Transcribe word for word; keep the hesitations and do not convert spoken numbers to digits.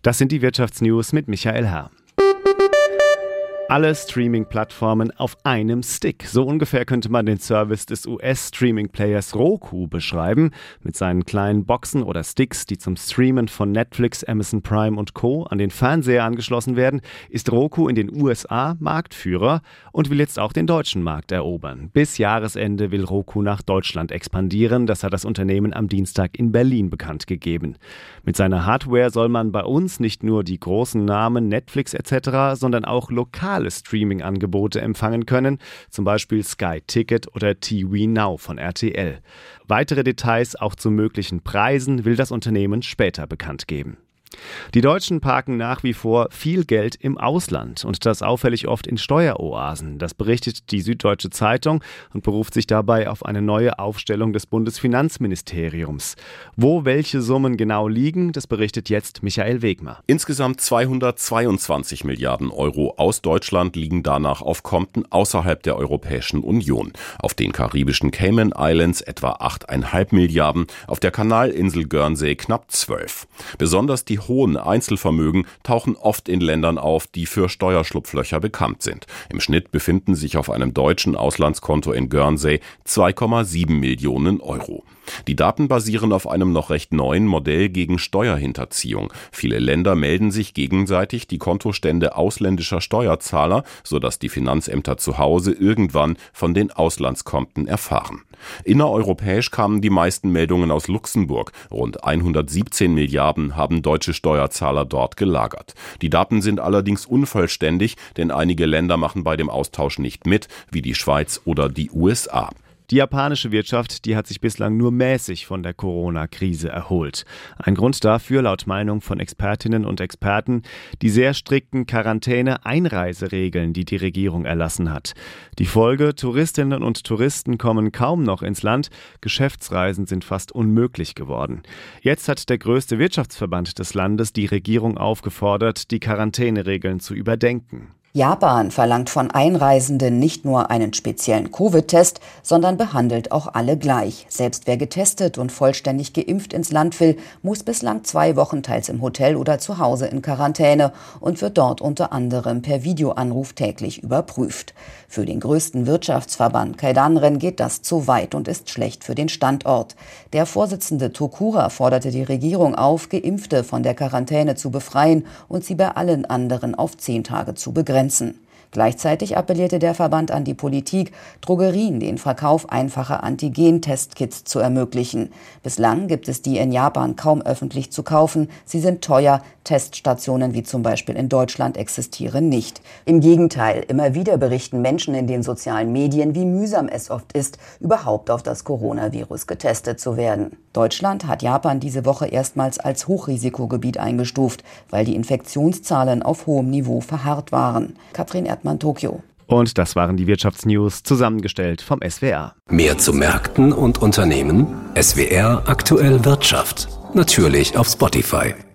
Das sind die Wirtschaftsnews mit Michael Herr. Alle Streaming-Plattformen auf einem Stick. So ungefähr könnte man den Service des U S-Streaming-Players Roku beschreiben. Mit seinen kleinen Boxen oder Sticks, die zum Streamen von Netflix, Amazon Prime und Co. an den Fernseher angeschlossen werden, ist Roku in den U S A Marktführer und will jetzt auch den deutschen Markt erobern. Bis Jahresende will Roku nach Deutschland expandieren. Das hat das Unternehmen am Dienstag in Berlin bekannt gegeben. Mit seiner Hardware soll man bei uns nicht nur die großen Namen Netflix et cetera, sondern auch lokal Streaming-Angebote empfangen können, zum Beispiel Sky Ticket oder T V Now von R T L. Weitere Details auch zu möglichen Preisen will das Unternehmen später bekannt geben. Die Deutschen parken nach wie vor viel Geld im Ausland und das auffällig oft in Steueroasen. Das berichtet die Süddeutsche Zeitung und beruft sich dabei auf eine neue Aufstellung des Bundesfinanzministeriums. Wo welche Summen genau liegen, das berichtet jetzt Michael Wegmer. Insgesamt zweihundertzweiundzwanzig Milliarden Euro aus Deutschland liegen danach auf Konten außerhalb der Europäischen Union. Auf den karibischen Cayman Islands etwa acht Komma fünf Milliarden, auf der Kanalinsel Guernsey knapp zwölf. Besonders die hohen Einzelvermögen tauchen oft in Ländern auf, die für Steuerschlupflöcher bekannt sind. Im Schnitt befinden sich auf einem deutschen Auslandskonto in Guernsey zwei Komma sieben Millionen Euro. Die Daten basieren auf einem noch recht neuen Modell gegen Steuerhinterziehung. Viele Länder melden sich gegenseitig die Kontostände ausländischer Steuerzahler, sodass die Finanzämter zu Hause irgendwann von den Auslandskonten erfahren. Innereuropäisch kamen die meisten Meldungen aus Luxemburg. Rund hundertsiebzehn Milliarden haben deutsche Steuerzahler dort gelagert. Die Daten sind allerdings unvollständig, denn einige Länder machen bei dem Austausch nicht mit, wie die Schweiz oder die U S A. Die japanische Wirtschaft, die hat sich bislang nur mäßig von der Corona-Krise erholt. Ein Grund dafür, laut Meinung von Expertinnen und Experten, die sehr strikten Quarantäne-Einreiseregeln, die die Regierung erlassen hat. Die Folge: Touristinnen und Touristen kommen kaum noch ins Land, Geschäftsreisen sind fast unmöglich geworden. Jetzt hat der größte Wirtschaftsverband des Landes die Regierung aufgefordert, die Quarantäneregeln zu überdenken. Japan verlangt von Einreisenden nicht nur einen speziellen Covid-Test, sondern behandelt auch alle gleich. Selbst wer getestet und vollständig geimpft ins Land will, muss bislang zwei Wochen teils im Hotel oder zu Hause in Quarantäne und wird dort unter anderem per Videoanruf täglich überprüft. Für den größten Wirtschaftsverband Keidanren geht das zu weit und ist schlecht für den Standort. Der Vorsitzende Tokura forderte die Regierung auf, Geimpfte von der Quarantäne zu befreien und sie bei allen anderen auf zehn Tage zu begrenzen. Gleichzeitig appellierte der Verband an die Politik, Drogerien den Verkauf einfacher Antigen-Testkits zu ermöglichen. Bislang gibt es die in Japan kaum öffentlich zu kaufen. Sie sind teuer. Teststationen wie zum Beispiel in Deutschland existieren nicht. Im Gegenteil, immer wieder berichten Menschen in den sozialen Medien, wie mühsam es oft ist, überhaupt auf das Coronavirus getestet zu werden. Deutschland hat Japan diese Woche erstmals als Hochrisikogebiet eingestuft, weil die Infektionszahlen auf hohem Niveau verharrt waren. Katrin Erdmann, Tokio. Und das waren die Wirtschaftsnews, zusammengestellt vom S W R. Mehr zu Märkten und Unternehmen? S W R Aktuell Wirtschaft. Natürlich auf Spotify.